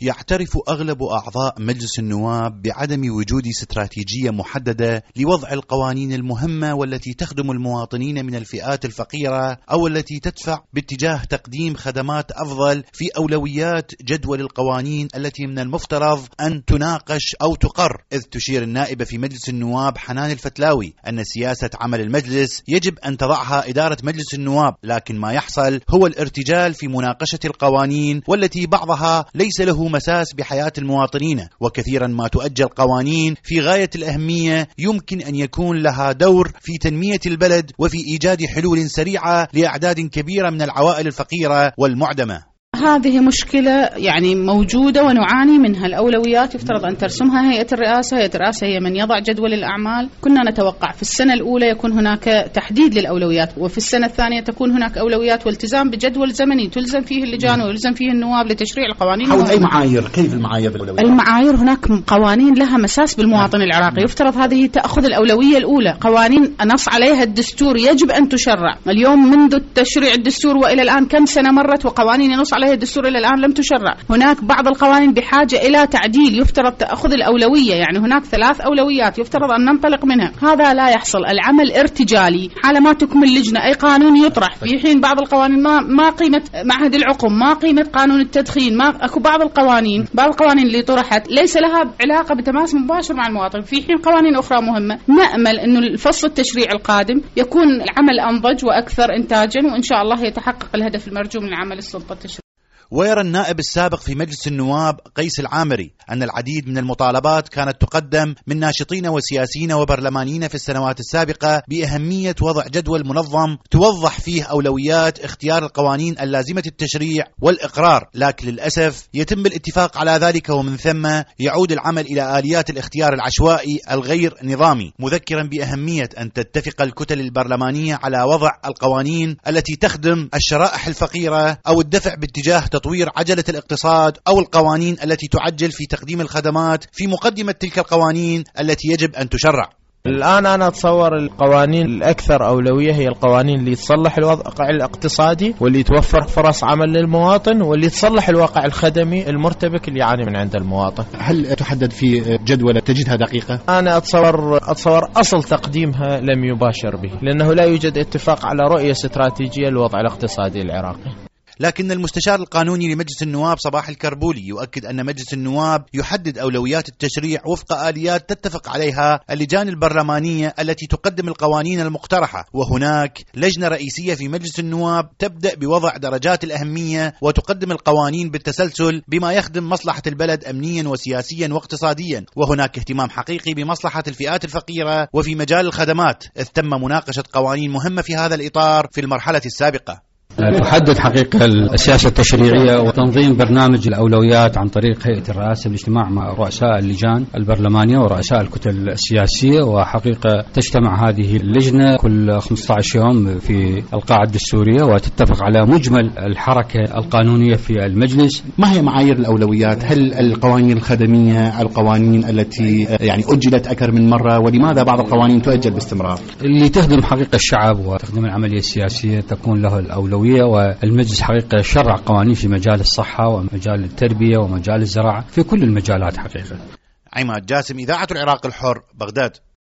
يعترف أغلب أعضاء مجلس النواب بعدم وجود استراتيجية محددة لوضع القوانين المهمة والتي تخدم المواطنين من الفئات الفقيرة أو التي تدفع باتجاه تقديم خدمات أفضل في أولويات جدول القوانين التي من المفترض أن تناقش أو تقر. إذ تشير النائبة في مجلس النواب حنان الفتلاوي أن سياسة عمل المجلس يجب أن تضعها إدارة مجلس النواب، لكن ما يحصل هو الارتجال في مناقشة القوانين والتي بعضها ليس له مساس بحياة المواطنين، وكثيرا ما تؤجل قوانين في غاية الأهمية يمكن أن يكون لها دور في تنمية البلد وفي إيجاد حلول سريعة لأعداد كبيرة من العوائل الفقيرة والمعدمة. هذه مشكلة يعني موجودة ونعاني منها. الأولويات يفترض أن ترسمها هيئة الرئاسة. هيئة الرئاسة هي من يضع جدول الأعمال. كنا نتوقع في السنة الأولى يكون هناك تحديد للأولويات، وفي السنة الثانية تكون هناك أولويات والتزام بجدول زمني تلزم فيه اللجان ويلزم فيه النواب لتشريع القوانين. حول أي معايير؟ كيف المعايير بالأولويات؟ المعايير هناك قوانين لها مساس بالمواطن العراقي، يفترض هذه تأخذ الأولوية الأولى. قوانين نص عليها الدستور يجب أن تشرع. اليوم منذ تشريع الدستور وإلى الآن كم سنة مرت وقوانين ينص عليها الدستور إلى الآن لم تشرع. هناك بعض القوانين بحاجة إلى تعديل، يفترض تأخذ الأولوية. يعني هناك 3 أولويات يفترض أن ننطلق منها، هذا لا يحصل. العمل ارتجالي، حال ما تكمل لجنة أي قانون يطرح، في حين بعض القوانين ما قيمة معهد العقم، ما قيمة قانون التدخين، ما أكو بعض القوانين اللي طرحت ليس لها علاقة بتماس مباشر مع المواطن، في حين قوانين أخرى مهمة. نأمل أنه الفصل التشريع القادم يكون العمل أنضج وأكثر إنتاجا، وإن شاء الله يتحقق الهدف المرجو من عمل السلطة التشريعية. ويرى النائب السابق في مجلس النواب قيس العامري أن العديد من المطالبات كانت تقدم من ناشطين وسياسيين وبرلمانيين في السنوات السابقة بأهمية وضع جدول منظم توضح فيه أولويات اختيار القوانين اللازمة التشريع والإقرار، لكن للأسف يتم الاتفاق على ذلك ومن ثم يعود العمل إلى آليات الاختيار العشوائي الغير نظامي، مذكرا بأهمية أن تتفق الكتل البرلمانية على وضع القوانين التي تخدم الشرائح الفقيرة أو الدفع باتجاه تطوير عجلة الاقتصاد أو القوانين التي تعجل في تقديم الخدمات في مقدمة تلك القوانين التي يجب أن تشرع. الآن أنا أتصور القوانين الأكثر أولوية هي القوانين اللي تصلح الواقع الاقتصادي واللي توفر فرص عمل للمواطن واللي تصلح الواقع الخدمي المرتبك اللي يعاني من عند المواطن. هل تحدد في جدول تجدها دقيقة؟ أنا أتصور أصل تقديمها لم يباشر به، لأنه لا يوجد اتفاق على رؤية استراتيجية للوضع الاقتصادي العراقي. لكن المستشار القانوني لمجلس النواب صباح الكربولي يؤكد أن مجلس النواب يحدد أولويات التشريع وفق آليات تتفق عليها اللجان البرلمانية التي تقدم القوانين المقترحة، وهناك لجنة رئيسية في مجلس النواب تبدأ بوضع درجات الأهمية وتقدم القوانين بالتسلسل بما يخدم مصلحة البلد أمنيا وسياسيا واقتصاديا، وهناك اهتمام حقيقي بمصلحة الفئات الفقيرة وفي مجال الخدمات، إذ تم مناقشة قوانين مهمة في هذا الإطار في المرحلة السابقة. تحدد حقيقة السياسة التشريعية وتنظيم برنامج الأولويات عن طريق هيئة الرئاسة بالاجتماع مع رؤساء اللجان البرلمانية ورؤساء الكتل السياسية، وحقيقة تجتمع هذه اللجنة كل 15 يوم في القاعة الدستورية وتتفق على مجمل الحركة القانونية في المجلس. ما هي معايير الأولويات؟ هل القوانين الخدمية، القوانين التي يعني أجلت أكثر من مرة، ولماذا بعض القوانين تؤجل باستمرار؟ اللي تخدم حقيقة الشعب وتخدم العملية السياسية تكون له الأولوية، والمجلس حقيقة شرع قوانين في مجال الصحة ومجال التربية ومجال الزراعة، في كل المجالات حقيقة. عماد جاسم، إذاعة العراق الحر، بغداد.